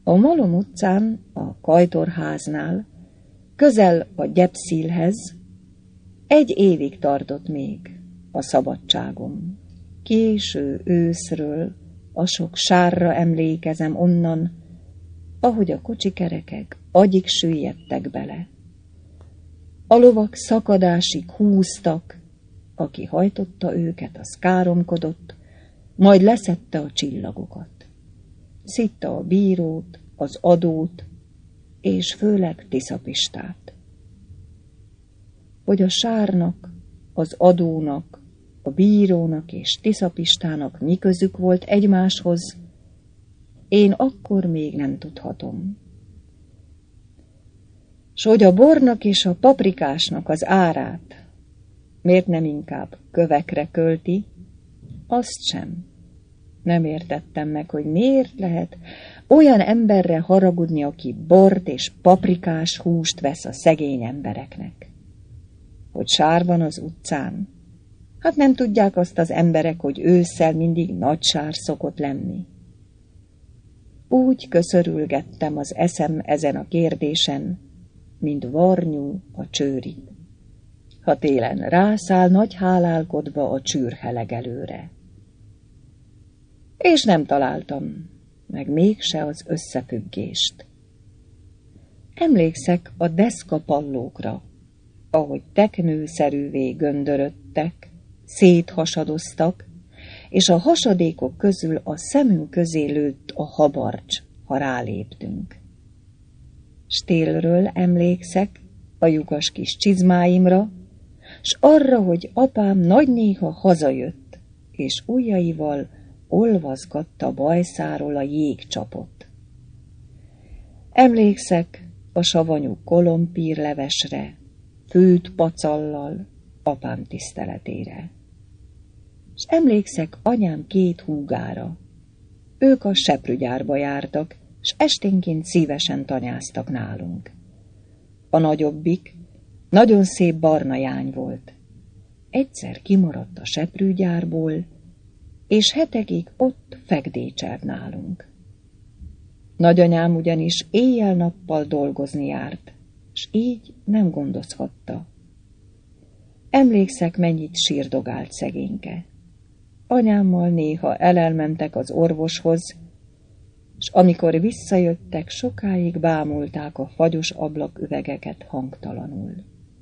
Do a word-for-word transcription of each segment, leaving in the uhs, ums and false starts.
A Malom utcán, a Kajtorháznál, közel a Gyepszilhez, egy évig tartott még a szabadságom. Késő őszről a sok sárra emlékezem onnan, ahogy a kocsikerekek agyig süllyedtek bele. A lovak szakadásig húztak, aki hajtotta őket, az káromkodott, majd leszedte a csillagokat. Szitta a bírót, az adót, és főleg Tiszapistát. Hogy a sárnak, az adónak, a bírónak és Tiszapistának mi közük volt egymáshoz, én akkor még nem tudhatom. S hogy a bornak és a paprikásnak az árát miért nem inkább kövekre költi, azt sem. Nem értettem meg, hogy miért lehet olyan emberre haragudni, aki bort és paprikás húst vesz a szegény embereknek. Hogy sár van az utcán. Hát nem tudják azt az emberek, hogy ősszel mindig nagy sár szokott lenni. Úgy köszörülgettem az eszem ezen a kérdésen, mint varnyú a csőrit. Ha télen rászáll nagy hálálkodva a csűrhelegelőre. És nem találtam, meg mégse az összefüggést. Emlékszek a deszkapallókra, ahogy teknőszerűvé göndörödtek, széthasadoztak, és a hasadékok közül a szemünk közé lőtt a habarcs, ha ráléptünk. Stélről emlékszek a lyukas kis csizmáimra, s arra, hogy apám nagy néha hazajött, és ujjaival olvaszgatta bajszáról a jégcsapot. Emlékszek a savanyú kolompírlevesre, főt pacallal, apám tiszteletére. És emlékszek anyám két húgára. Ők a seprűgyárba jártak, s esténként szívesen tanyáztak nálunk. A nagyobbik nagyon szép barna jány volt. Egyszer kimaradt a seprűgyárból, és hetekig ott fekdécselt nálunk. Nagyanyám ugyanis éjjel-nappal dolgozni járt, s így nem gondozhatta. Emlékszek, mennyit sírdogált szegényke. Anyámmal néha elelmentek az orvoshoz, s amikor visszajöttek, sokáig bámulták a fagyos ablaküvegeket hangtalanul.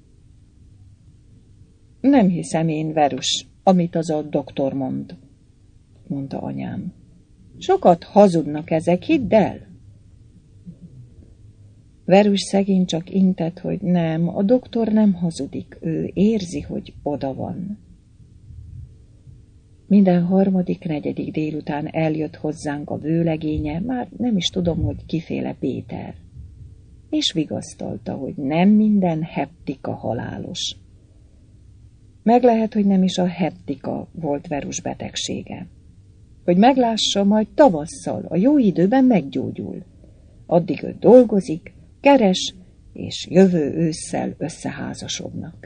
Nem hiszem én, Verus, amit az a doktor mond, mondta anyám. Sokat hazudnak ezek, hidd el! Verus szegény csak intett, hogy nem, a doktor nem hazudik, ő érzi, hogy oda van. Minden harmadik, negyedik délután eljött hozzánk a vőlegénye, már nem is tudom, hogy kiféle Péter, és vigasztalta, hogy nem minden heptika halálos. Meg lehet, hogy nem is a heptika volt Verus betegsége. Hogy meglássa, majd tavasszal, a jó időben meggyógyul. Addig ő dolgozik, keres, és jövő ősszel összeházasodnak.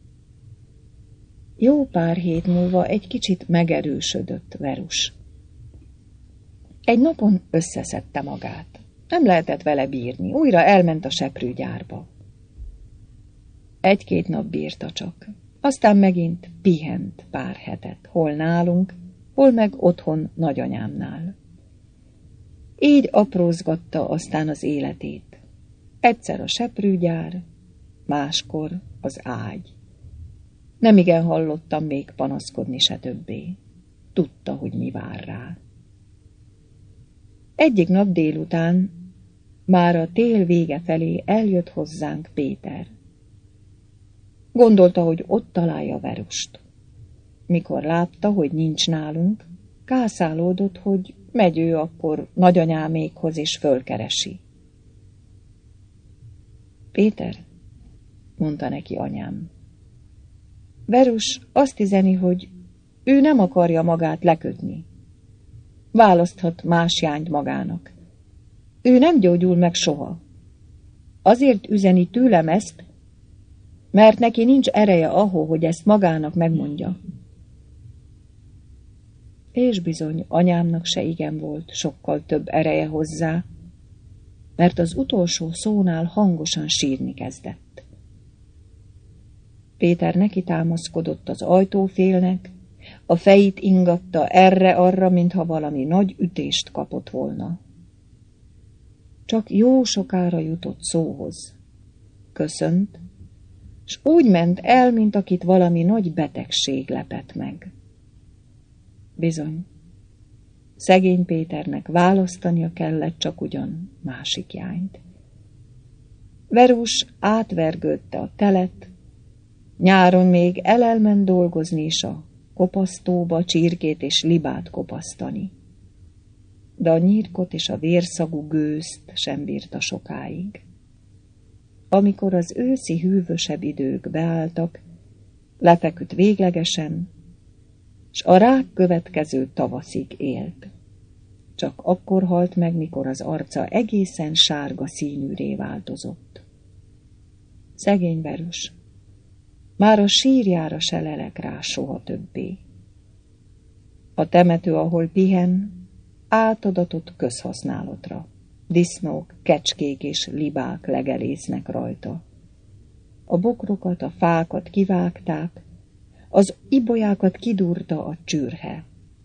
Jó pár hét múlva egy kicsit megerősödött Verus. Egy napon összeszedte magát. Nem lehetett vele bírni, újra elment a seprűgyárba. Egy-két nap bírta csak, aztán megint pihent pár hetet, hol nálunk, hol meg otthon nagyanyámnál. Így aprózgatta aztán az életét. Egyszer a seprűgyár, máskor az ágy. Nemigen hallottam még panaszkodni se többé. Tudta, hogy mi vár rá. Egyik nap délután, már a tél vége felé eljött hozzánk Péter. Gondolta, hogy ott találja Verust. Mikor látta, hogy nincs nálunk, kászálódott, hogy megy ő akkor nagyanyámékhoz és fölkeresi. Péter, mondta neki anyám, Verus azt üzeni, hogy ő nem akarja magát lekötni. Választhat más jányt magának. Ő nem gyógyul meg soha. Azért üzeni tőlem ezt, mert neki nincs ereje ahhoz, hogy ezt magának megmondja. És bizony, anyámnak se igen volt sokkal több ereje hozzá, mert az utolsó szónál hangosan sírni kezdett. Péter neki támaszkodott az ajtófélnek, a fejét ingatta erre-arra, mintha valami nagy ütést kapott volna. Csak jó sokára jutott szóhoz. Köszönt, s úgy ment el, mint akit valami nagy betegség lepett meg. Bizony, szegény Péternek választania kellett csak ugyan másik jányt. Verus átvergődte a telet, nyáron még elelment dolgozni is a kopasztóba, csirkét és libát kopasztani. De a nyírkot és a vérszagú gőzt sem bírta sokáig. Amikor az őszi hűvösebb idők beálltak, lefeküdt véglegesen, s a rák következő tavaszig élt. Csak akkor halt meg, mikor az arca egészen sárga színűré változott. Szegény Verus, már a sírjára se lelek rá soha többé. A temető, ahol pihen, átadatott közhasználatra. Disznók, kecskék és libák legelésznek rajta. A bokrokat, a fákat kivágták, az ibolyákat kidurta a csürhe.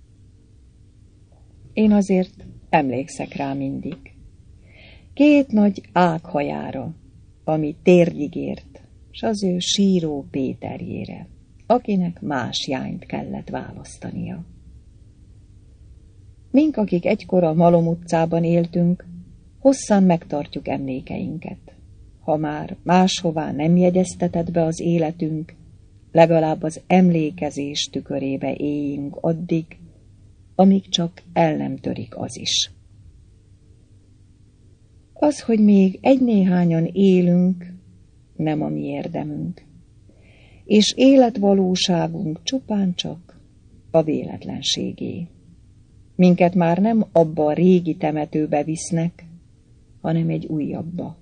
Én azért emlékszek rá mindig. Két nagy ághajára, ami térdig ért, s az ő síró Péterjére, akinek más jányt kellett választania. Mink, akik egykor a Malom utcában éltünk, hosszan megtartjuk emlékeinket. Ha már máshová nem jegyeztetett be az életünk, legalább az emlékezés tükörébe éljünk addig, amíg csak el nem törik az is. Az, hogy még egy-néhányan élünk, nem a mi érdemünk, és életvalóságunk csupán csak a véletlenségé. Minket már nem abba a régi temetőbe visznek, hanem egy újabba.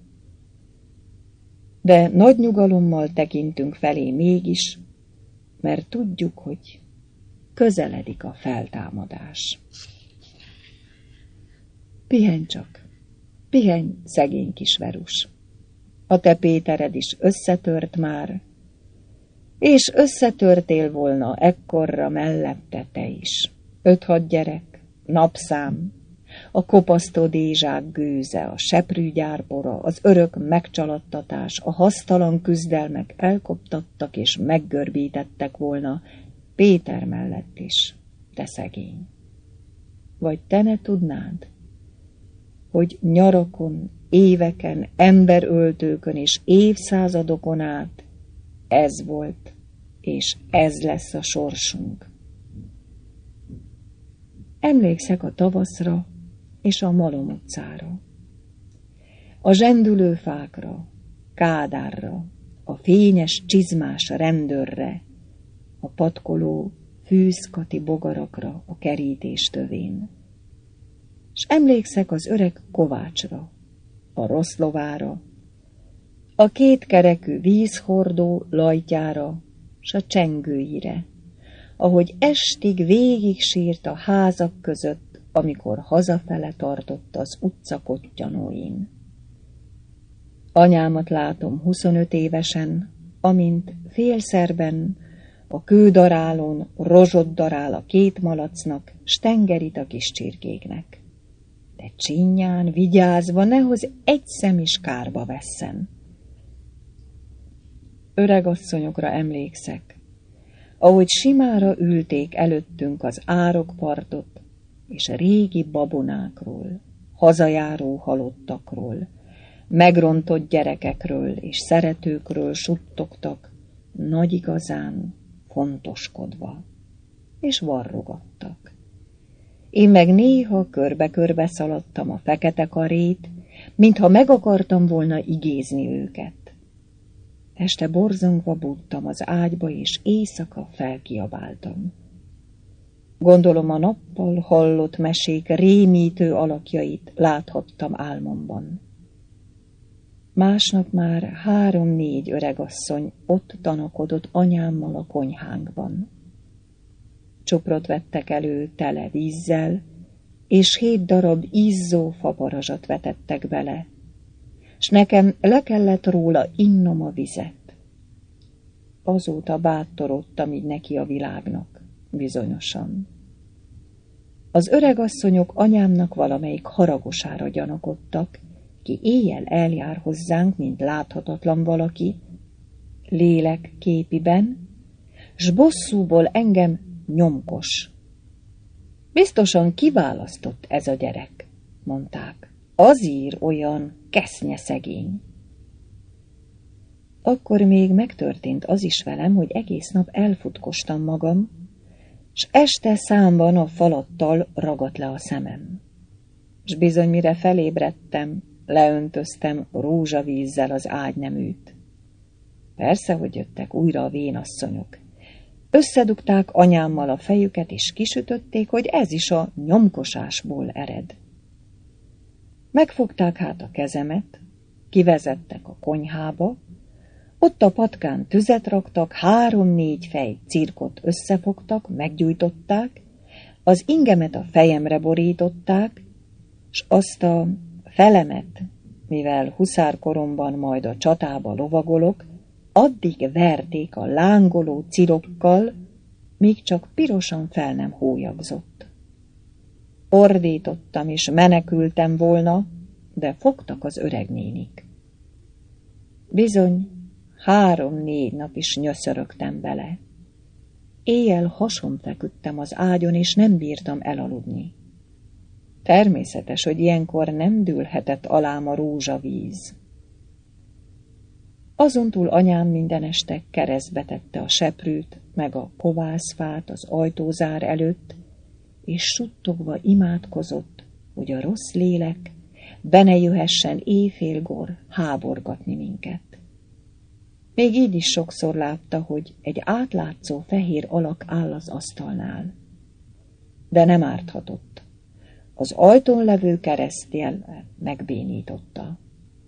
De nagy nyugalommal tekintünk felé mégis, mert tudjuk, hogy közeledik a feltámadás. Pihenj csak, pihenj, szegény kis Verus. A te Pétered is összetört már, és összetörtél volna ekkorra mellette te is. Öt-hat gyerek, napszám, a kopasztó dézsák gőze, a seprűgyárbora, az örök megcsalattatás, a hasztalan küzdelmek elkoptattak és meggörbítettek volna Péter mellett is, te szegény. Vagy te ne tudnád, hogy nyarakon, éveken, emberöltőkön és évszázadokon át ez volt, és ez lesz a sorsunk. Emlékszek a tavaszra és a Malom utcára, a zsendülő fákra, Kádárra, a fényes csizmás rendőrre, a patkoló fűzkati bogarakra a kerítés tövén. S emlékszek az öreg Kovácsra, a Roszlovára, a kétkerekű vízhordó lajtjára, s a csengőire, ahogy estig végig sírt a házak között, amikor hazafele tartott az utca kottyanóin. Anyámat látom huszonöt évesen, amint félszerben a kődarálón rozsot darál a két malacnak, s tengerít a kis csirkéknek. De csinyán, vigyázva, nehoz egy szem is kárba vesszen. Öregasszonyokra emlékszek, ahogy simára ülték előttünk az árokpartot, és a régi babonákról, hazajáró halottakról, megrontott gyerekekről és szeretőkről suttogtak, nagy igazán fontoskodva, és varrogattak. Én meg néha körbe-körbe szaladtam a fekete karét, mintha meg akartam volna igézni őket. Este borzongva bújtam az ágyba, és éjszaka felkiabáltam. Gondolom a nappal hallott mesék rémítő alakjait láthattam álmomban. Másnap már három-négy öregasszony ott tanakodott anyámmal a konyhánkban. Csokrot vettek elő tele vízzel, és hét darab izzó fabarazsat vetettek bele, s nekem le kellett róla innom a vizet. Azóta bátorodtam így neki a világnak, bizonyosan. Az öregasszonyok anyámnak valamelyik haragosára gyanakodtak, ki éjjel eljár hozzánk, mint láthatatlan valaki, lélek képiben, s bosszúból engem nyomkos. Biztosan kiválasztott ez a gyerek, mondták. Azír olyan kesznye szegény. Akkor még megtörtént az is velem, hogy egész nap elfutkostam magam, s este számban a falattal ragadt le a szemem. S bizony mire felébredtem, leöntöztem rózsavízzel az ágyneműt. Persze, hogy jöttek újra a vénasszonyok. Összedugták anyámmal a fejüket, és kisütötték, hogy ez is a nyomkosásból ered. Megfogták hát a kezemet, kivezettek a konyhába, ott a patkán tüzet raktak, három-négy fej cirkot összefogtak, meggyújtották, az ingemet a fejemre borították, s azt a felemet, mivel huszárkoromban majd a csatába lovagolok, addig verték a lángoló cirokkal, míg csak pirosan fel nem hólyagzott. Ordítottam és menekültem volna, de fogtak az öregnénik. Bizony, három-négy nap is nyöszörögtem bele. Éjjel hason feküdtem az ágyon, és nem bírtam elaludni. Természetes, hogy ilyenkor nem dőlhetett alám a rózsavíz. Azontúl anyám minden este keresztbe tette a seprűt, meg a kovászfát az ajtózár előtt, és suttogva imádkozott, hogy a rossz lélek be ne jöhessen éjfélkor háborgatni minket. Még így is sokszor látta, hogy egy átlátszó fehér alak áll az asztalnál. De nem árthatott. Az ajtón levő keresztjel megbénította.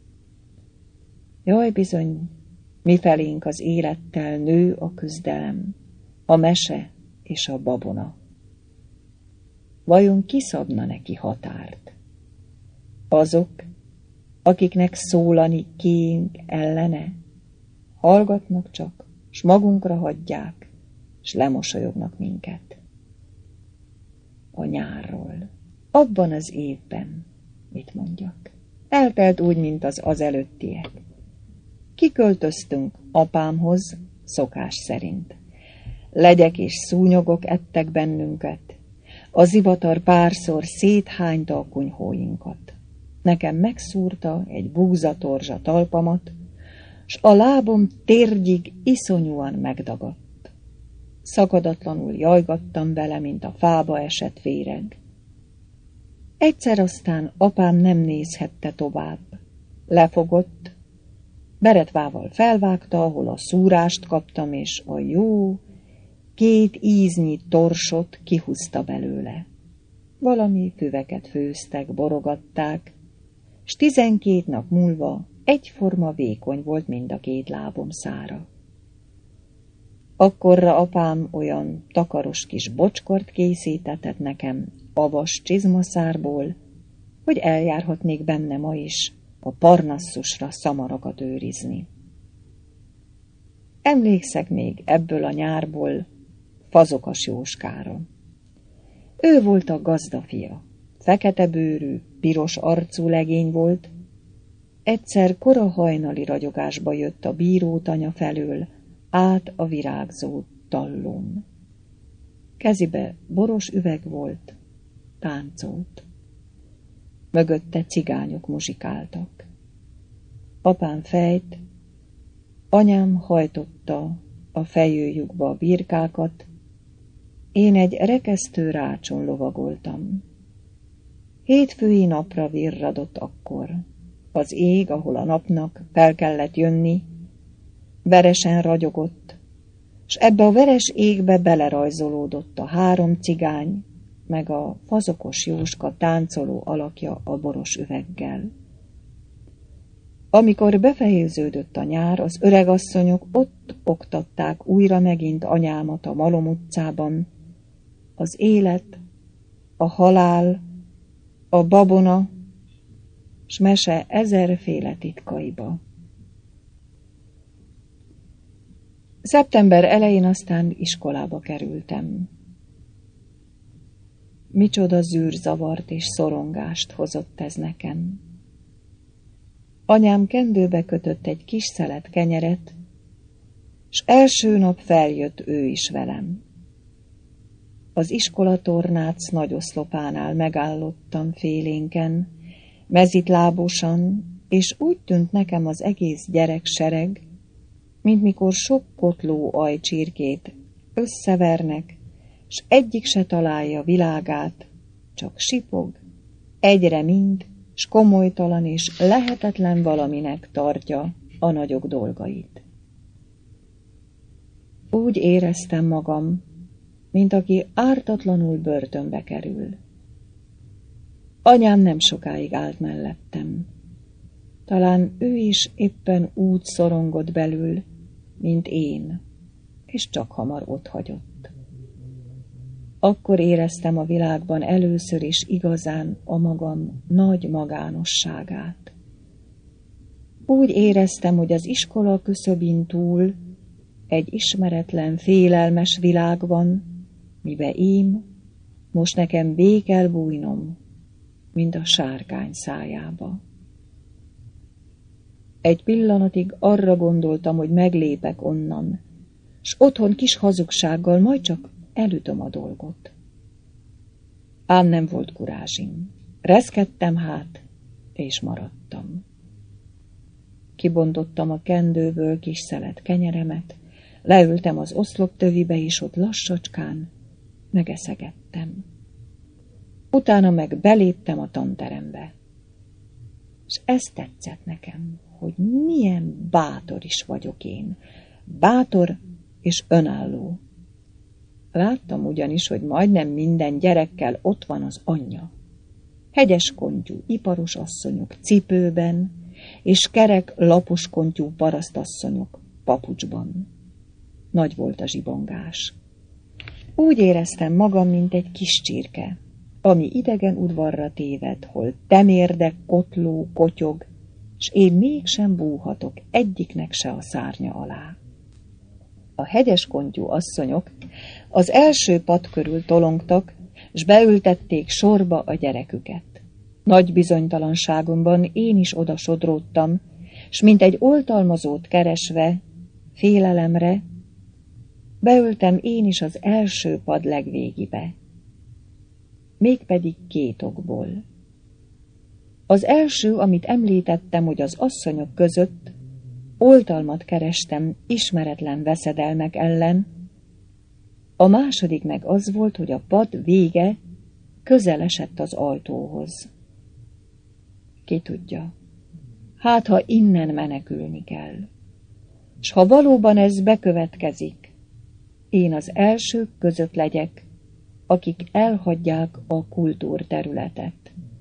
Jaj, bizony, mifelénk az élettel nő a küzdelem, a mese és a babona. Vajon ki szabna neki határt? Azok, akiknek szólani kénk ellene, hallgatnak csak, s magunkra hagyják, s lemosolyognak minket. A nyárról, abban az évben, mit mondjak, eltelt úgy, mint az az előttiek. Kiköltöztünk apámhoz, szokás szerint. Legyek és szúnyogok ettek bennünket, a zivatar párszor széthányta a kunyhóinkat. Nekem megszúrta egy búzatorzsa talpamat, s a lábom térgyig iszonyúan megdagadt. Szakadatlanul jajgattam vele, mint a fába esett féreg. Egyszer aztán apám nem nézhette tovább. Lefogott, beretvával felvágta, ahol a szúrást kaptam, és a jó két íznyi torsot kihúzta belőle. Valami füveket főztek, borogatták, s tizenkét nap múlva egyforma vékony volt mind a két lábom szára. Akkorra apám olyan takaros kis bocskort készítetett nekem avas csizmaszárból, hogy eljárhatnék benne ma is a Parnasszusra szamarakat őrizni. Emlékszek még ebből a nyárból Fazokas Jóskára. Ő volt a gazdafia, fekete bőrű, piros arcú legény volt. Egyszer kora hajnali ragyogásba jött a bírótanya felől, át a virágzó tallón. Kezibe boros üveg volt, táncolt. Mögötte cigányok muzsikáltak. Apám fejt, anyám hajtotta a fejőjukba a birkákat, én egy rekesztő rácson lovagoltam. Hétfői napra virradott akkor. Az ég, ahol a napnak fel kellett jönni, veresen ragyogott, s ebbe a veres égbe belerajzolódott a három cigány, meg a Fazokos Jóska táncoló alakja a boros üveggel. Amikor befejeződött a nyár, az öregasszonyok ott oktatták újra megint anyámat a Malom utcában. Az élet, a halál, a babona, s mese ezerféle titkaiba. Szeptember elején aztán iskolába kerültem. Micsoda zűrzavart és szorongást hozott ez nekem. Anyám kendőbe kötött egy kis szelet kenyeret, s első nap feljött ő is velem. Az iskolatornác nagy oszlopánál megállottam félénken, mezitlábosan, és úgy tűnt nekem az egész gyereksereg, mint mikor sok kotló ajcsirkét összevernek, s egyik se találja világát, csak sipog, egyre mind, s komolytalan és lehetetlen valaminek tartja a nagyok dolgait. Úgy éreztem magam, mint aki ártatlanul börtönbe kerül. Anyám nem sokáig állt mellettem. Talán ő is éppen úgy szorongott belül, mint én, és csak hamar otthagyott. Akkor éreztem a világban először is igazán a magam nagy magánosságát. Úgy éreztem, hogy az iskola küszöbin túl egy ismeretlen, félelmes világ van, mibe ím, most nekem bé kell bújnom, mint a sárkány szájába. Egy pillanatig arra gondoltam, hogy meglépek onnan, s otthon kis hazugsággal majd csak elütöm a dolgot. Ám nem volt kurázsim. Reszkedtem hát, és maradtam. Kibontottam a kendőből kis szelet kenyeremet, leültem az oszloptövibe, és ott lassacskán megeszegettem. Utána meg beléptem a tanterembe. És ez tetszett nekem, hogy milyen bátor is vagyok én. Bátor és önálló. Láttam ugyanis, hogy majdnem minden gyerekkel ott van az anyja. Hegyes kontyú iparos asszonyok cipőben, és kerek lapos kontyú parasztasszonyok papucsban. Nagy volt a zsibongás. Úgy éreztem magam, mint egy kis csirke, ami idegen udvarra téved, hol temérdek, kotló, kotyog, s én mégsem bújhatok egyiknek se a szárnya alá. A hegyes kontyú asszonyok az első pad körül tolongtak, s beültették sorba a gyereküket. Nagy bizonytalanságomban én is oda sodródtam, s mint egy oltalmazót keresve, félelemre, beültem én is az első pad legvégibe. Mégpedig két okból. Az első, amit említettem, hogy az asszonyok között oltalmat kerestem ismeretlen veszedelmek ellen, a második meg az volt, hogy a pad vége közel esett az ajtóhoz. Ki tudja, hát ha innen menekülni kell, s ha valóban ez bekövetkezik, én az elsők között legyek, akik elhagyják a kultúrterületet.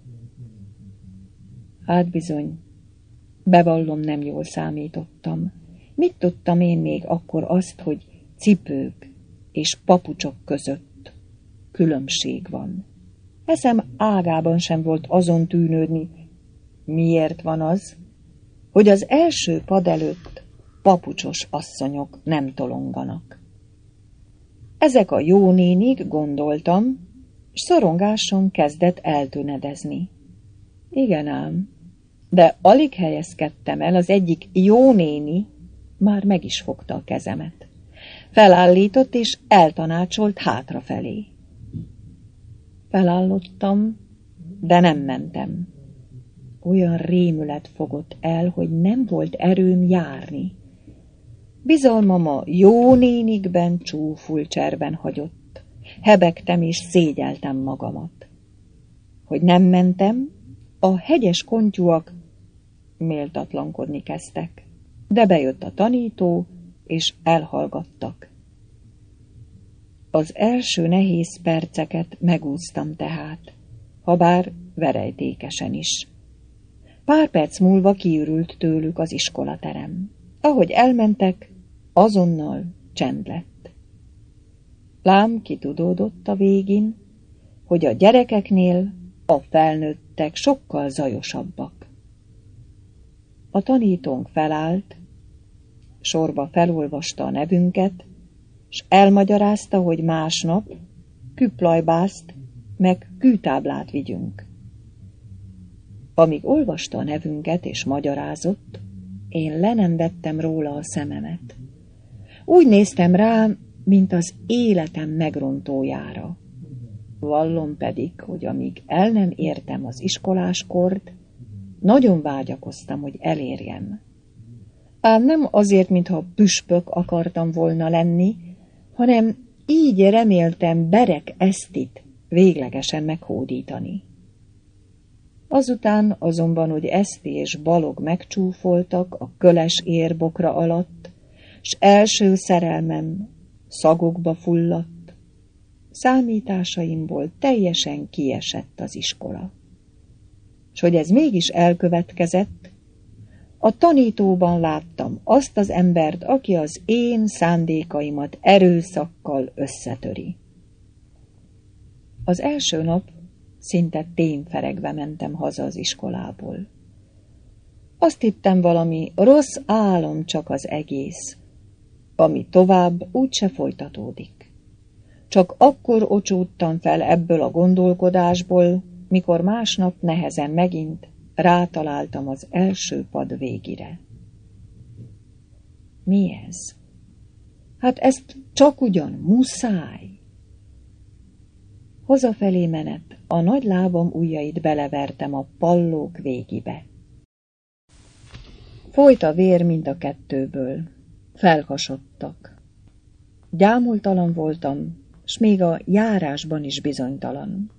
Hát bizony, bevallom, nem jól számítottam. Mit tudtam én még akkor azt, hogy cipők és papucsok között különbség van? Eszem ágában sem volt azon tűnődni, miért van az, hogy az első pad előtt papucsos asszonyok nem tolonganak. Ezek a jó nénik, gondoltam, s szorongásom kezdett eltűnedezni. Igen ám, de alig helyezkedtem el, az egyik jó néni már meg is fogta a kezemet. Felállított és eltanácsolt hátrafelé. Felállottam, de nem mentem. Olyan rémület fogott el, hogy nem volt erőm járni. Bizalmam a jó nénikben csúful cserben hagyott. Hebegtem és szégyeltem magamat. Hogy nem mentem, a hegyes kontyúak méltatlankodni kezdtek, de bejött a tanító, és elhallgattak. Az első nehéz perceket megúsztam tehát, habár verejtékesen is. Pár perc múlva kiürült tőlük az iskolaterem. Ahogy elmentek, azonnal csend lett. Lám kitudódott a végén, hogy a gyerekeknél a felnőttek sokkal zajosabbak. A tanítónk felállt, sorba felolvasta a nevünket, s elmagyarázta, hogy másnap küplajbászt meg kőtáblát vigyünk. Amíg olvasta a nevünket és magyarázott, én le nem vettem róla a szememet. Úgy néztem rá, mint az életem megrontójára. Vallom pedig, hogy amíg el nem értem az iskoláskort, nagyon vágyakoztam, hogy elérjem. Ám nem azért, mintha püspök akartam volna lenni, hanem így reméltem Berek Esztit véglegesen meghódítani. Azután azonban, hogy Eszti és Balog megcsúfoltak a köles érbokra alatt, s első szerelmem szagokba fulladt, számításaimból teljesen kiesett az iskola. S hogy ez mégis elkövetkezett, a tanítóban láttam azt az embert, aki az én szándékaimat erőszakkal összetöri. Az első nap szinte tényferegve mentem haza az iskolából. Azt hittem, valami rossz álom csak az egész, ami tovább úgyse folytatódik. Csak akkor ocsúdtam fel ebből a gondolkodásból, mikor másnap nehezen megint rátaláltam az első pad végire. Mi ez? Hát ezt csak ugyan muszáj. Hazafelé menet, a nagy lábam ujjait belevertem a pallók végibe. Folyt a vér mind a kettőből, felhasadtak. Gyámultalan voltam, s még a járásban is bizonytalan.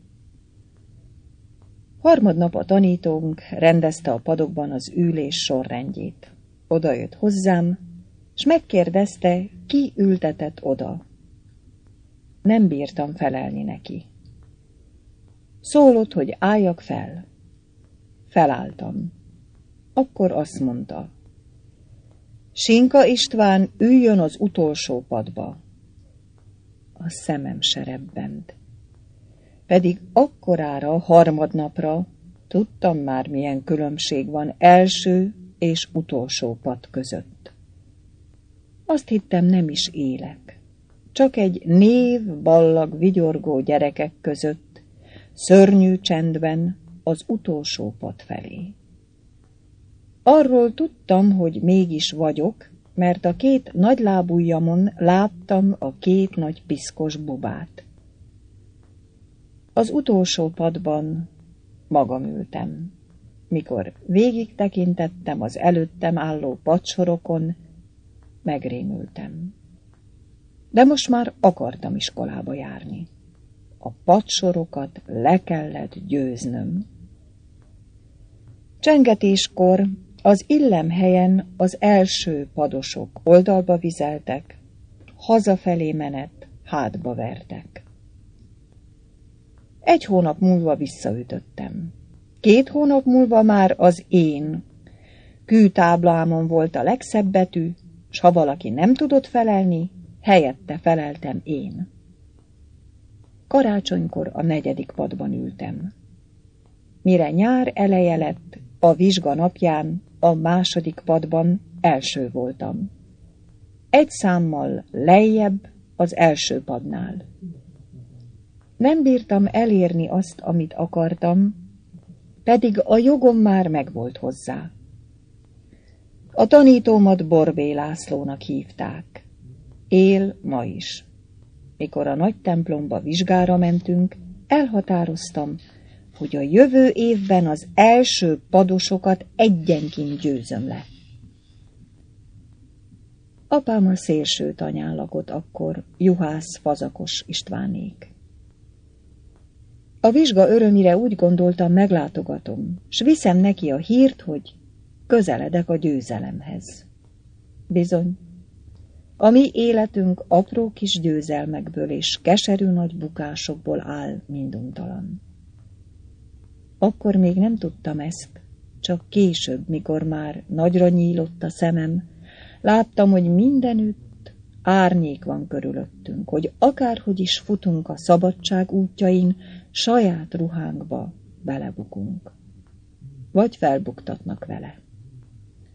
Harmadnap a tanítónk rendezte a padokban az ülés sorrendjét. Odajött hozzám, s megkérdezte, ki ültetett oda. Nem bírtam felelni neki. Szólott, hogy álljak fel. Felálltam. Akkor azt mondta: Sinka István üljön az utolsó padba. A szemem serebbent. Pedig akkorára, harmadnapra tudtam már, milyen különbség van első és utolsó pad között. Azt hittem, nem is élek. Csak egy név, ballag, vigyorgó gyerekek között, szörnyű csendben az utolsó pad felé. Arról tudtam, hogy mégis vagyok, mert a két nagy lábujjamon láttam a két nagy piszkos bubát. Az utolsó padban magam ültem. Mikor végig tekintettem az előttem álló padsorokon, megrémültem. De most már akartam iskolába járni. A padsorokat le kellett győznöm. Csengetéskor az illemhelyen az első padosok oldalba vizeltek, hazafelé menet hátba vertek. Egy hónap múlva visszaütöttem. Két hónap múlva már az én kőtáblámon volt a legszebb betű, s ha valaki nem tudott felelni, helyette feleltem én. Karácsonykor a negyedik padban ültem. Mire nyár eleje lett, a vizsga napján a második padban első voltam. Egy számmal lejjebb az első padnál. Nem bírtam elérni azt, amit akartam, pedig a jogom már megvolt hozzá. A tanítómat Borbély Lászlónak hívták. Él ma is. Mikor a nagy templomba vizsgára mentünk, elhatároztam, hogy a jövő évben az első padosokat egyenként győzöm le. Apám a szélső tanyán lakott akkor, Juhász Fazakos Istvánék. A vizsga örömére úgy gondoltam, meglátogatom, s viszem neki a hírt, hogy közeledek a győzelemhez. Bizony, a mi életünk apró kis győzelmekből és keserű nagy bukásokból áll minduntalan. Akkor még nem tudtam ezt, csak később, mikor már nagyra nyílott a szemem, láttam, hogy mindenütt árnyék van körülöttünk, hogy akárhogy is futunk a szabadság útjain, saját ruhánkba belebukunk. Vagy felbuktatnak vele.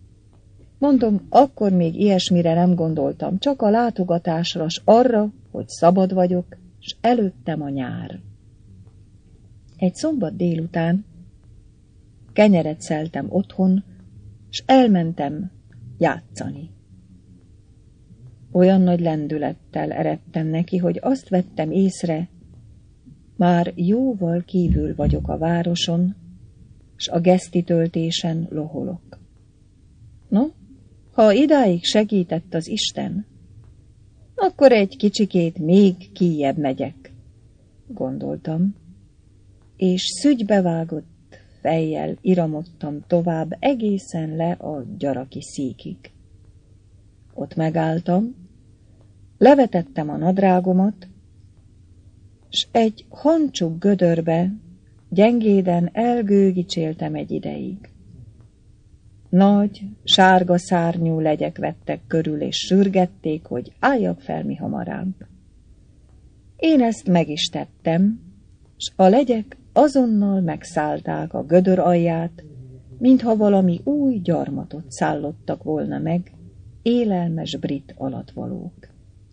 Mondom, akkor még ilyesmire nem gondoltam, csak a látogatásra, s arra, hogy szabad vagyok, s előttem a nyár. Egy szombat délután kenyeret szeltem otthon, s elmentem játszani. Olyan nagy lendülettel eredtem neki, hogy azt vettem észre, már jóval kívül vagyok a városon, s a gesztitöltésen loholok. No, ha idáig segített az Isten, akkor egy kicsikét még kijjebb megyek, gondoltam, és szügybevágott fejjel iramodtam tovább egészen le a Gyaraki szíkig. Ott megálltam, levetettem a nadrágomat, s egy hancsuk gödörbe gyengéden elgőgicséltem egy ideig. Nagy, sárga szárnyú legyek vettek körül, és sürgették, hogy álljak fel mi hamarabb. Én ezt meg is tettem, s a legyek azonnal megszállták a gödör alját, mintha valami új gyarmatot szállottak volna meg, élelmes brit alattvalók.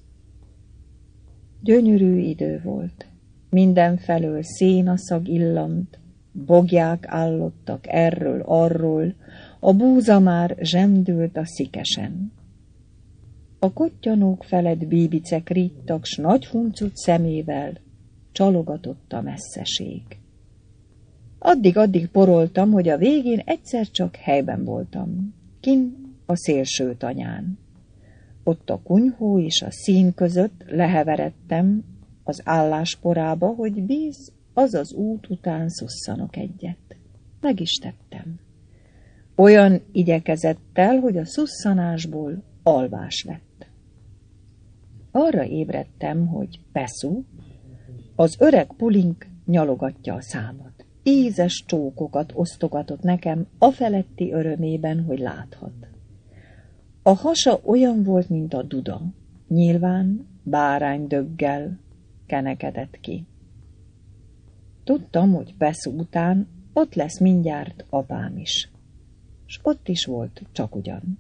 Gyönyörű idő volt, mindenfelől szénaszag illant, bogják állottak erről-arról, a búza már zsendült a szikesen. A kottyanók felett bíbicek ríttak, s nagy huncut szemével csalogatott a messzeség. Addig-addig poroltam, hogy a végén egyszer csak helyben voltam, kint a szélső tanyán. Ott a kunyhó és a szín között leheveredtem az állásporába, hogy bíz, az az út után szusszanok egyet. Meg is tettem. Olyan igyekezettel, hogy a szusszanásból alvás lett. Arra ébredtem, hogy Pessu, az öreg pulink nyalogatja a számat. Ízes csókokat osztogatott nekem afeletti örömében, hogy láthat. A hasa olyan volt, mint a duda, nyilván báránydöggel kenekedett ki. Tudtam, hogy Pessu után ott lesz mindjárt apám is, s ott is volt csak ugyan.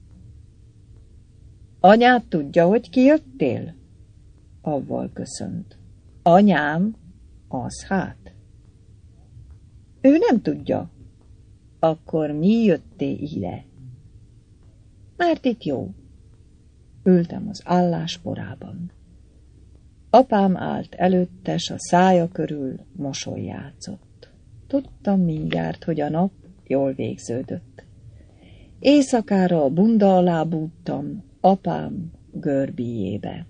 Anyád tudja, hogy kijöttél? Avval köszönt. Anyám, az hát. Ő nem tudja. Akkor mi jöttél ide? Mert itt jó. Ültem az állásporában. Apám állt előtte, s a szája körül mosoly játszott. Tudtam mindjárt, hogy a nap jól végződött. Éjszakára a bunda alá bújtam, apám görbíjébe.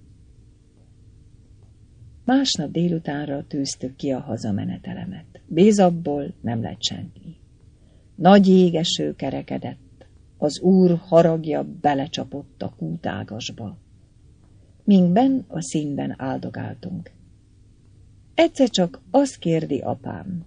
Másnap délutánra tűztük ki a hazamenetelemet. Bézabból nem lett senki. Nagy jégeső kerekedett, az úr haragja belecsapott a kútágasba. Minkben a színben áldogáltunk. Egyszer csak azt kérdi apám.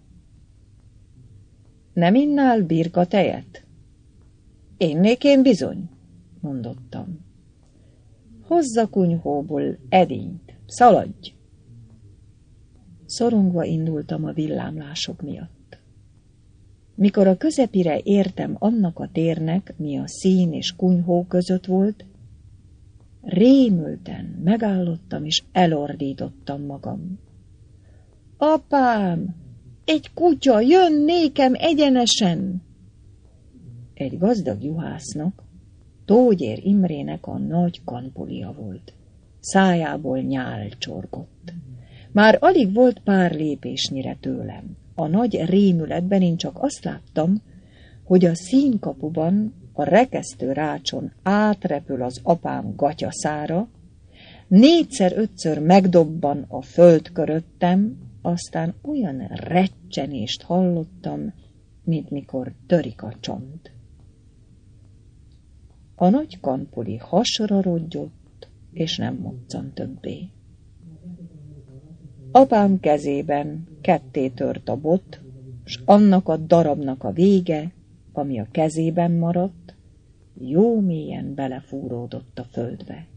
Nem innál birka tejet? Énnék bizony, mondottam. Hozza kunyhóból edényt, szaladj! Szorongva indultam a villámlások miatt. Mikor a közepire értem annak a térnek, mi a szín és kunyhó között volt, rémülten megállottam és elordítottam magam. Apám, egy kutya jön nékem egyenesen! Egy gazdag juhásznak, Tógyér Imrének a nagy kanpolia volt. Szájából nyál csorgott. Már alig volt pár lépésnyire tőlem. A nagy rémületben én csak azt láttam, hogy a színkapuban a rekesztő rácson átrepül az apám gatyaszára, négyszer-ötször megdobban a föld köröttem, aztán olyan recsenést hallottam, mint mikor törik a csont. A nagy kanpoli hasra rodgyott, és nem moccan többé. Apám kezében ketté tört a bot, s annak a darabnak a vége, ami a kezében maradt, jó mélyen belefúródott a földbe.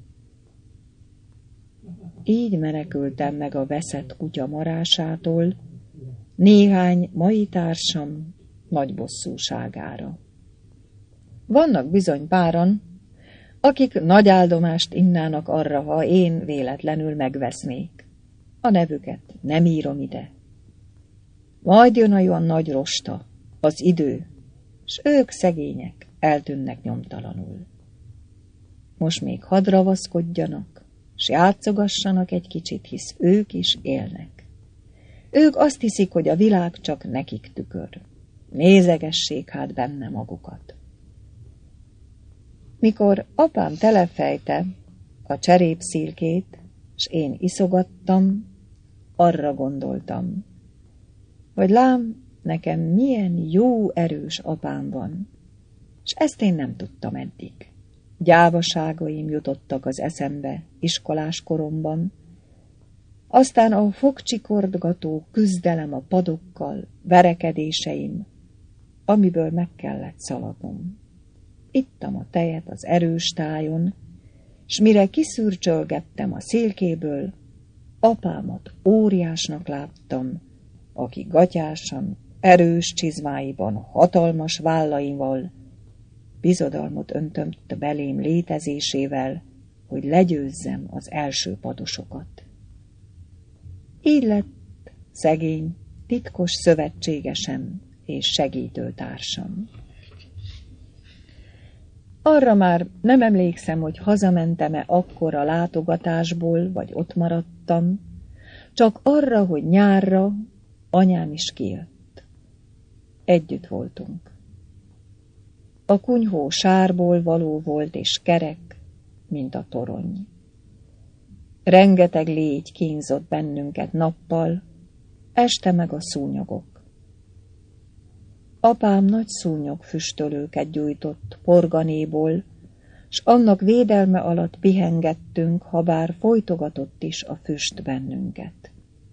Így menekültem meg a veszett kutya marásától, néhány mai társam nagy bosszúságára. Vannak bizony páran, akik nagy áldomást innának arra, ha én véletlenül megvesznék. A nevüket nem írom ide. Majd jön a olyan nagy rosta, az idő, s ők szegények eltűnnek nyomtalanul. Most még hadd ravaszkodjanak, s játszogassanak egy kicsit, hisz ők is élnek. Ők azt hiszik, hogy a világ csak nekik tükör. Nézegessék hát benne magukat. Mikor apám telefejte a cserépszilkét, s én iszogattam, arra gondoltam, hogy lám, nekem milyen jó erős apám van, s ezt én nem tudtam eddig. Gyávaságaim jutottak az eszembe iskolás koromban, aztán a fogcsikordgató küzdelem a padokkal, verekedéseim, amiből meg kellett szaladnom. Ittam a tejet az erős tájon, s mire kiszürcsölgettem a szilkéből, apámat óriásnak láttam, aki gatyásan, erős csizmáiban, hatalmas vállaival bizodalmot öntömt belém létezésével, hogy legyőzzem az első padosokat. Így lett szegény, titkos szövetségesem és segítőtársam. Arra már nem emlékszem, hogy hazamentem-e akkor a látogatásból, vagy ott maradtam, csak arra, hogy nyárra anyám is kijött. Együtt voltunk. A kunyhó sárból való volt és kerek, mint a torony. Rengeteg légy kínzott bennünket nappal, este meg a szúnyogok. Apám nagy szúnyog füstölőket gyújtott porganéból, s annak védelme alatt pihengettünk, habár folytogatott is a füst bennünket.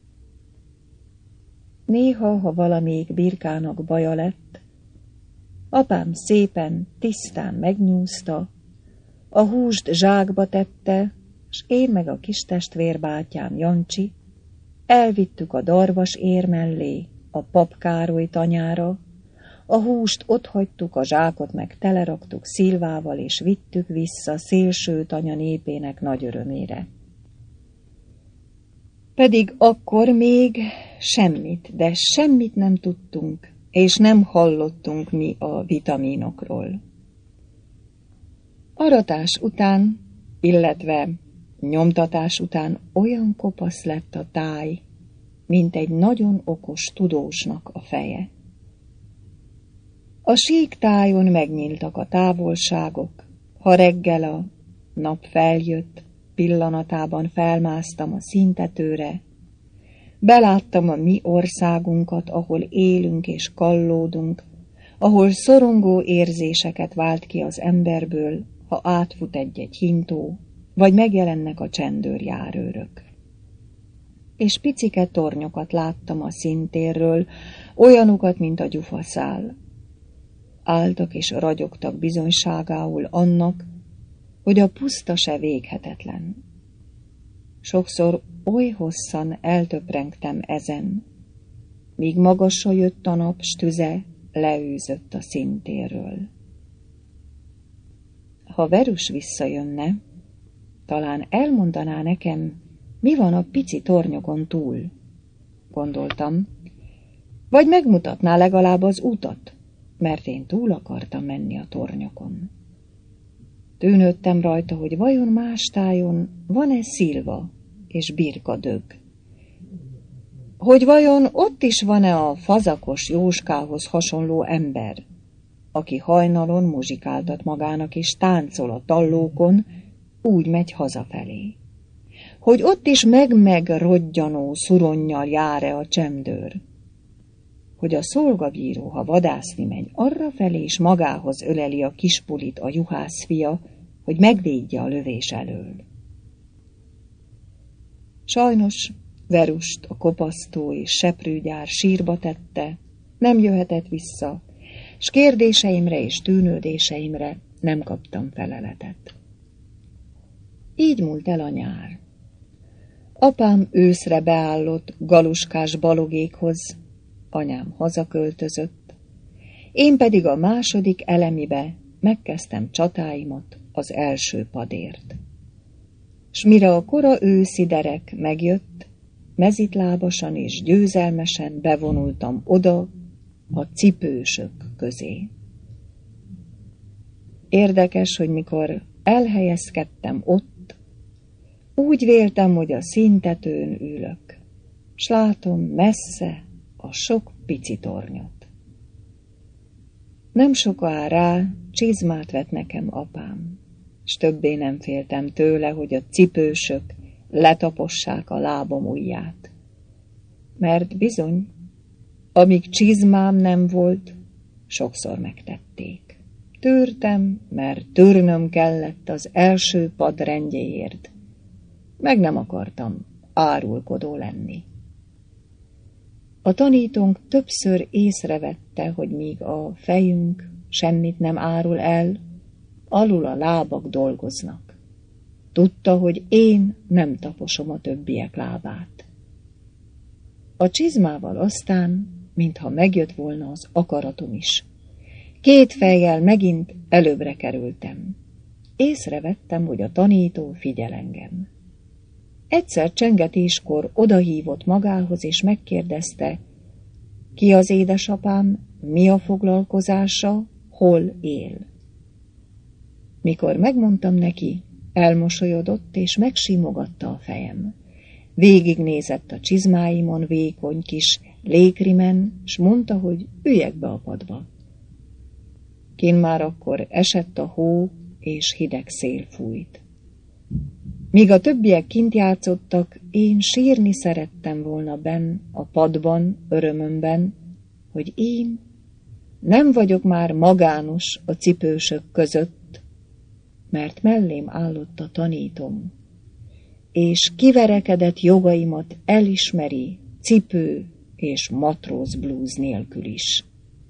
Néha, ha valamelyik birkának baja lett, apám szépen, tisztán megnyúzta, a húst zsákba tette, s én meg a kis testvérbátyám Jancsi elvittük a darvas ér mellé, a Pap Károly tanyára, a húst otthagytuk, a zsákot meg teleraktuk szilvával, és vittük vissza szélső tanya népének nagy örömére. Pedig akkor még semmit, de semmit nem tudtunk, és nem hallottunk mi a vitaminokról. Aratás után, illetve nyomtatás után olyan kopasz lett a táj, mint egy nagyon okos tudósnak a feje. A sík tájon megnyíltak a távolságok, ha reggel a nap feljött, pillanatában felmásztam a színtetőre, beláttam a mi országunkat, ahol élünk és kallódunk, ahol szorongó érzéseket vált ki az emberből, ha átfut egy-egy hintó, vagy megjelennek a csendőrjárőrök. És picike tornyokat láttam a színtérről, olyanokat, mint a gyufaszál. Álltak és ragyogtak bizonyságául annak, hogy a puszta se véghetetlen. Sokszor oly hosszan eltöprengtem ezen, míg magasra jött a nap, s tüze leűzött a színtérről. Ha Verus visszajönne, talán elmondaná nekem, mi van a pici tornyokon túl, gondoltam, vagy megmutatná legalább az utat, mert én túl akartam menni a tornyokon. Tűnődtem rajta, hogy vajon más tájon van-e szilva és birkadög. Hogy vajon ott is van-e a fazakos Jóskához hasonló ember, aki hajnalon muzsikáltat magának és táncol a tallókon, úgy megy hazafelé. Hogy ott is meg-meg rodgyanó szuronnyal jár-e a csemdőr. Hogy a szolgabíró, ha vadászni megy, arrafelé is magához öleli a kispulit a juhász fia, hogy megvédje a lövés elől. Sajnos Verust a kopasztó és seprűgyár sírba tette, nem jöhetett vissza, s kérdéseimre és tűnődéseimre nem kaptam feleletet. Így múlt el a nyár. Apám őszre beállott galuskás balogékhoz, anyám hazaköltözött, én pedig a második elemibe megkezdtem csatáimat az első padért. S mire a kora őszi derek megjött, mezitlábasan és győzelmesen bevonultam oda a cipősök közé. Érdekes, hogy mikor elhelyezkedtem ott, úgy véltem, hogy a színtetőn ülök, s látom messze a sok pici tornyot. Nem sokára csizmát vett nekem apám, s többé nem féltem tőle, hogy a cipősök letapossák a lábom ujját. Mert bizony, amíg csizmám nem volt, sokszor megtették. Tűrtem, mert tűrnöm kellett az első pad rendjéért. Meg nem akartam árulkodó lenni. A tanítónk többször észrevette, hogy míg a fejünk semmit nem árul el, alul a lábak dolgoznak. Tudta, hogy én nem taposom a többiek lábát. A csizmával aztán, mintha megjött volna az akaratom is. Két fejjel megint előbbre kerültem. Észrevettem, hogy a tanító figyel engem. Egyszer csengetéskor odahívott magához, és megkérdezte, ki az édesapám, mi a foglalkozása, hol él. Mikor megmondtam neki, elmosolyodott, és megsimogatta a fejem. Végignézett a csizmáimon vékony kis lékrimen, s mondta, hogy üljek be a padba. Kinn már akkor esett a hó, és hideg szél fújt. Míg a többiek kint játszottak, én sírni szerettem volna benn a padban, örömömben, hogy én nem vagyok már magános a cipősök között, mert mellém állott a tanítom, és kiverekedett jogaimat elismeri cipő és matróz blúz nélkül is.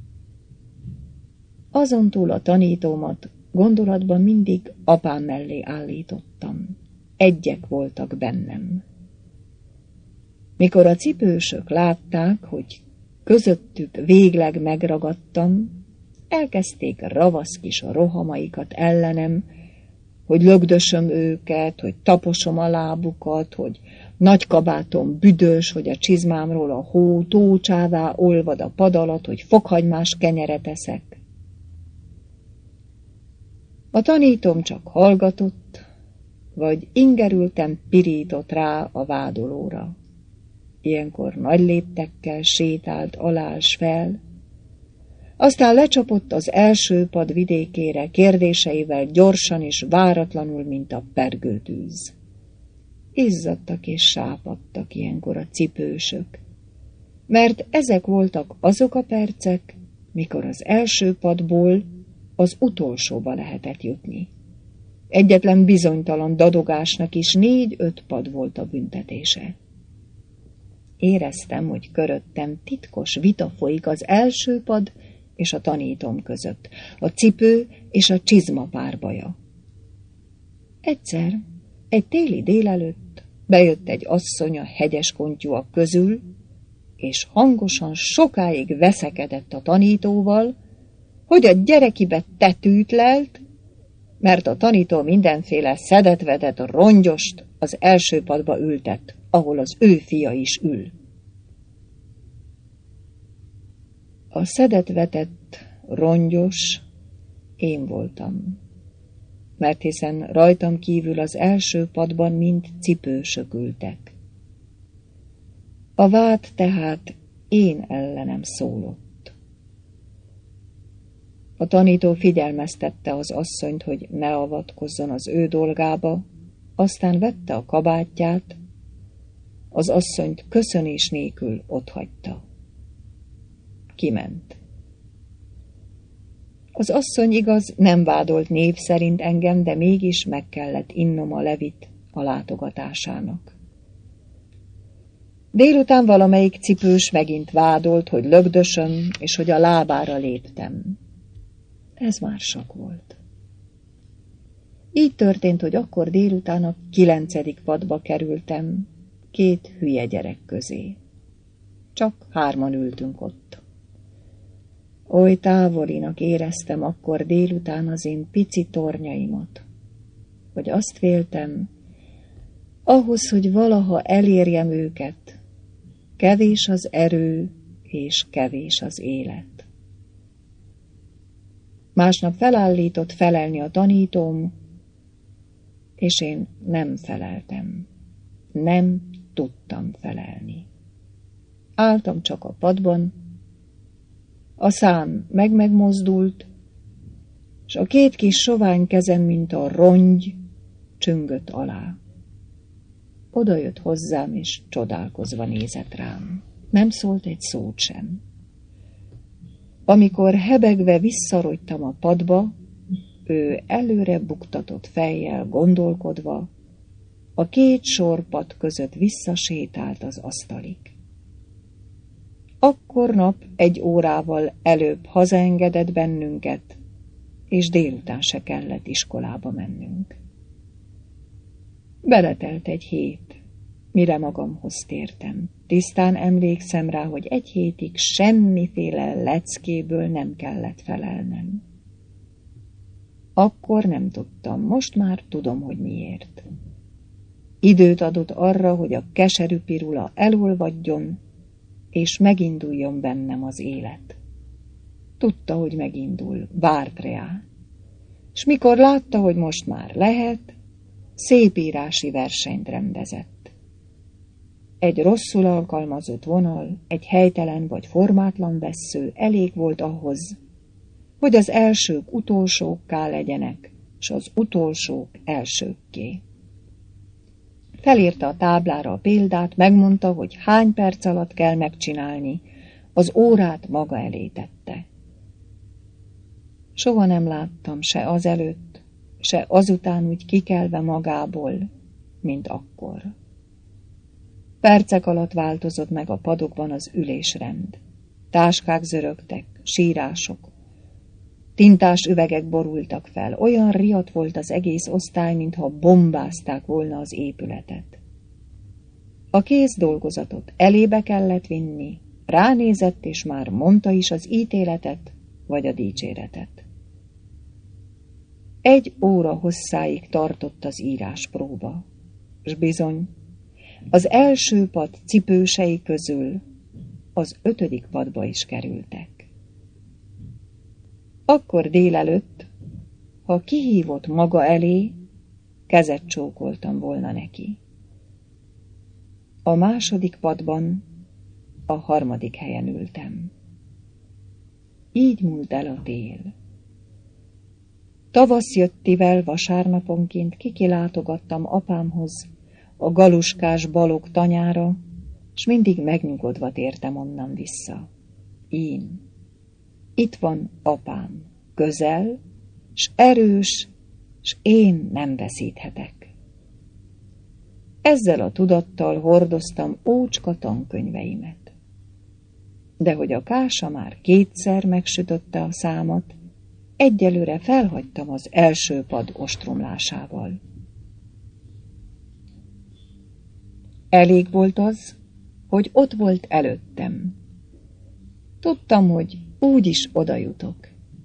Azontúl a tanítómat gondolatban mindig apám mellé állítottam. Egyek voltak bennem. Mikor a cipősök látták, hogy közöttük végleg megragadtam, elkezdték ravasz kis a rohamaikat ellenem, hogy lögdösöm őket, hogy taposom a lábukat, hogy nagy kabátom büdös, hogy a csizmámról a hó tócsává olvad a pad alatt, hogy fokhagymás kenyeret eszek. A tanítom csak hallgatott, vagy ingerülten pirított rá a vádolóra. Ilyenkor nagy léptekkel sétált alá s fel, aztán lecsapott az első pad vidékére kérdéseivel gyorsan és váratlanul, mint a pergőtűz. Izzadtak és sápadtak ilyenkor a cipősök, mert ezek voltak azok a percek, mikor az első padból az utolsóba lehetett jutni. Egyetlen bizonytalan dadogásnak is négy-öt pad volt a büntetése. Éreztem, hogy köröttem titkos vita folyik az első pad és a tanítom között, a cipő és a csizma párbaja. Egyszer, egy téli délelőtt bejött egy asszony a hegyes kontyúak közül, és hangosan sokáig veszekedett a tanítóval, hogy a gyerekibe tetűt lelt, mert a tanító mindenféle szedetvedett rongyost az első padba ültett, ahol az ő fia is ül. A szedetvetett, rongyos én voltam, mert hiszen rajtam kívül az első padban mind cipősök ültek. A vád tehát én ellenem szólott. A tanító figyelmeztette az asszonyt, hogy ne avatkozzon az ő dolgába, aztán vette a kabátját, az asszonyt köszönés nélkül otthagyta. Kiment. Az asszony igaz nem vádolt név szerint engem, de mégis meg kellett innom a levit a látogatásának. Délután valamelyik cipős megint vádolt, hogy lögdösöm, és hogy a lábára léptem. Ez már sok volt. Így történt, hogy akkor délután a kilencedik padba kerültem, két hülye gyerek közé. Csak hárman ültünk ott. Oly távolinak éreztem akkor délután az én pici tornyaimat, vagy azt véltem, ahhoz, hogy valaha elérjem őket, kevés az erő és kevés az élet. Másnap felállított felelni a tanítóm, és én nem feleltem. Nem tudtam felelni. Álltam csak a padban, a szám meg-megmozdult, s a két kis sovány kezem, mint a rongy, csüngött alá. Oda jött hozzám, és csodálkozva nézett rám. Nem szólt egy szót sem. Amikor hebegve visszarogytam a padba, ő előre buktatott fejjel gondolkodva, a két sorpad között visszasétált az asztalig. Akkor nap egy órával előbb hazaengedett bennünket, és délután se kellett iskolába mennünk. Beletelt egy hét, mire magamhoz tértem. Tisztán emlékszem rá, hogy egy hétig semmiféle leckéből nem kellett felelnem. Akkor nem tudtam, most már tudom, hogy miért. Időt adott arra, hogy a keserű pirula elolvadjon, és meginduljon bennem az élet. Tudta, hogy megindul, várt rá. S mikor látta, hogy most már lehet, szépírási versenyt rendezett. Egy rosszul alkalmazott vonal, egy helytelen vagy formátlan vessző elég volt ahhoz, hogy az elsők utolsókká legyenek, s az utolsók elsőkké. Felírta a táblára a példát, megmondta, hogy hány perc alatt kell megcsinálni, az órát maga elé tette. Soha nem láttam se azelőtt, se azután úgy kikelve magából, mint akkor. Percek alatt változott meg a padokban az ülésrend. Táskák zörögtek, sírások, tintás üvegek borultak fel. Olyan riadt volt az egész osztály, mintha bombázták volna az épületet. A kész dolgozatot elébe kellett vinni, ránézett, és már mondta is az ítéletet vagy a dicséretet. Egy óra hosszáig tartott az íráspróba, s bizony, az első pad cipősei közül az ötödik padba is kerültek. Akkor délelőtt, ha kihívott maga elé, kezet csókoltam volna neki. A második padban a harmadik helyen ültem. Így múlt el a tél. Tavasz jöttivel vasárnaponként kikilátogattam apámhoz, a galuskás Balog tanyára, s mindig megnyugodva tértem onnan vissza. Én. Itt van apám, közel, s erős, s én nem veszíthetek. Ezzel a tudattal hordoztam ócska tankönyveimet. De hogy a kása már kétszer megsütötte a számat, egyelőre felhagytam az első pad ostromlásával. Elég volt az, hogy ott volt előttem. Tudtam, hogy úgyis oda jutok.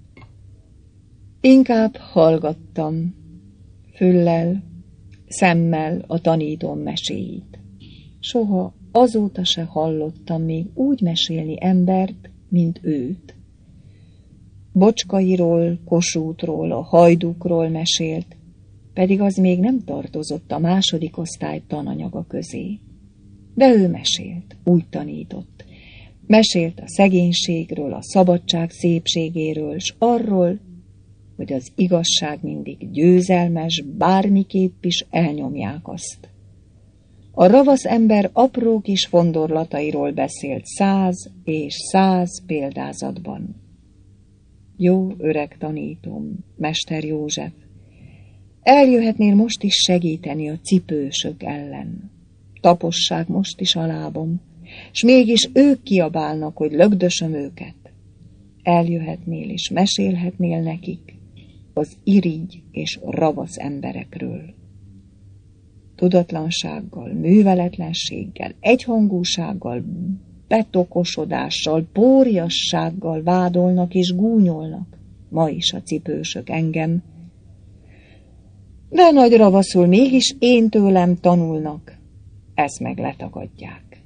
Inkább hallgattam, füllel, szemmel a tanítóm meséit. Soha azóta se hallottam még úgy mesélni embert, mint őt. Bocskairól, Kossuthról, a Hajdúkról mesélt, pedig az még nem tartozott a második osztály tananyaga közé. De ő mesélt, úgy tanított. Mesélt a szegénységről, a szabadság szépségéről, s arról, hogy az igazság mindig győzelmes, bármiképp is elnyomják azt. A ravasz ember apró kis fondorlatairól beszélt száz és száz példázatban. Jó öreg tanítóm, Mester József, eljöhetnél most is segíteni a cipősök ellen. Tapossák most is a lábom, s mégis ők kiabálnak, hogy lögdösöm őket. Eljöhetnél és mesélhetnél nekik az irigy és ravasz emberekről. Tudatlansággal, műveletlenséggel, egyhangúsággal, betokosodással, póriassággal vádolnak és gúnyolnak ma is a cipősök engem, De nagy ravaszul mégis én tőlem tanulnak, ezt meg letagadják.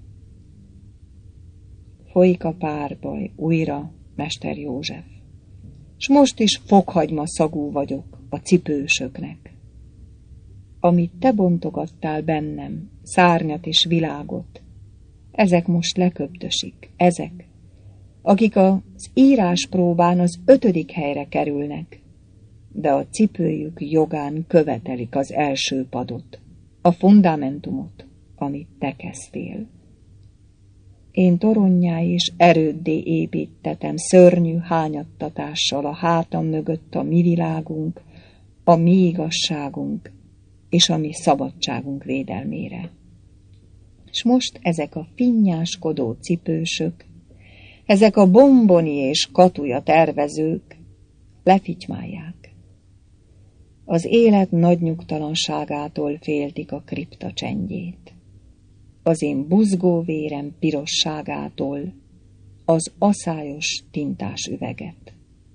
Folyik a párbaj újra, Mester József, s most is fokhagyma szagú vagyok a cipősöknek. Amit te bontogattál bennem, szárnyat és világot, ezek most leköbdösik, ezek, akik az íráspróbán az ötödik helyre kerülnek, de a cipőjük jogán követelik az első padot, a fundamentumot, amit te kezdtél. Én toronnyá és erőddé építetem szörnyű hányattatással a hátam mögött a mi világunk, a mi igazságunk és a mi szabadságunk védelmére. És most ezek a finnyáskodó cipősök, ezek a bomboni és katuja tervezők lefitymálják. Az élet nagy nyugtalanságától féltik a kripta csendjét. Az én buzgó vérem pirosságától az aszályos tintás üveget.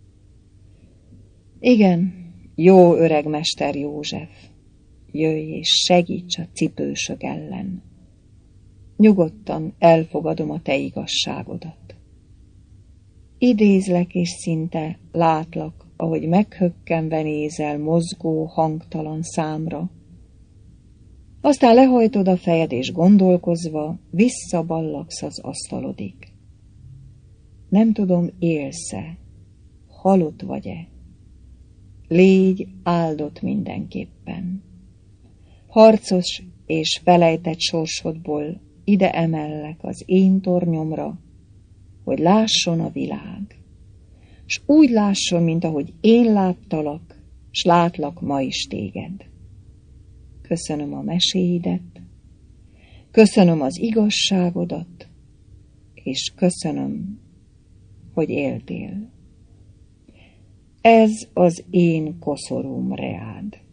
Igen, jó öreg Mester József, jöjj és segíts a cipősök ellen. Nyugodtan elfogadom a te igazságodat. Idézlek és szinte látlak, ahogy meghökkenve nézel mozgó, hangtalan számra. Aztán lehajtod a fejed, és gondolkozva visszaballagsz az asztalodig. Nem tudom, élsz-e, halott vagy-e. Légy áldott mindenképpen. Harcos és felejtett sorsodból ide emellek az én tornyomra, hogy lásson a világ, s úgy lásson, mint ahogy én láttalak, s látlak ma is téged. Köszönöm a meséidet, köszönöm az igazságodat, és köszönöm, hogy éltél. Ez az én koszorúm reád.